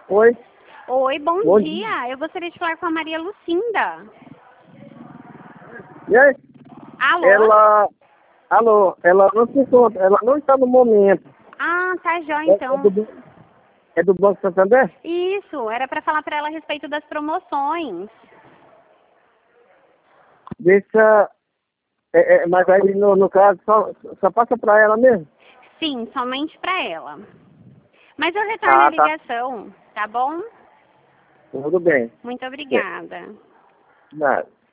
Oi, Oi, bom bom dia. dia. Eu gostaria de falar com a Maria Lucinda. E aí? Alô? Ela não se encontra, ela não está no momento. Ah, tá jóia, É, então. é do Banco Santander? Isso, era para falar para ela a respeito das promoções. Deixa, mas aí no caso só passa para ela mesmo? Sim, somente para ela. Mas eu retorno a Ah, tá. ligação, tá bom? Tudo bem. Muito É, obrigada. nada.